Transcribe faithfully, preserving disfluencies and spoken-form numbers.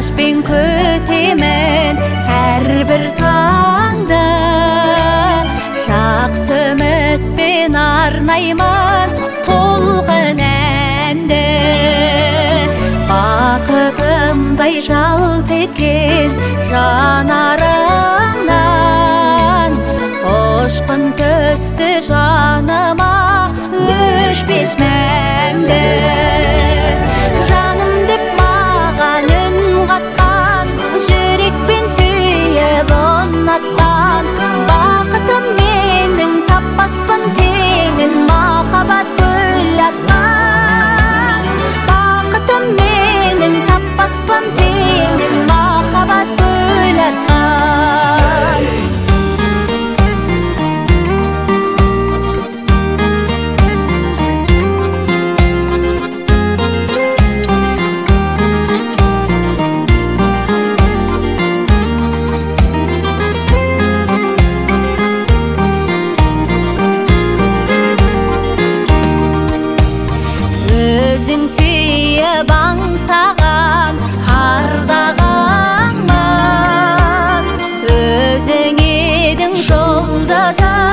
күтпен күтемен әрбір таңда, жақсы үмітпен арнаймын толқын әнді. Бақытымдай жалт еткен жанарыңнан, ұшқын түсті жаныма өшпес мәңгі. Жаным деп маған үн қатқан, жүрекпен сүйіп ұнатқан, бақытым менің таппаспын теңін, махаббат гүл атқан. Бақытым менің таппаспын теңін, махаббат гүл атқан. Өзің сүйіп аңсаған ардағыңмын, өзің едің жолдасым.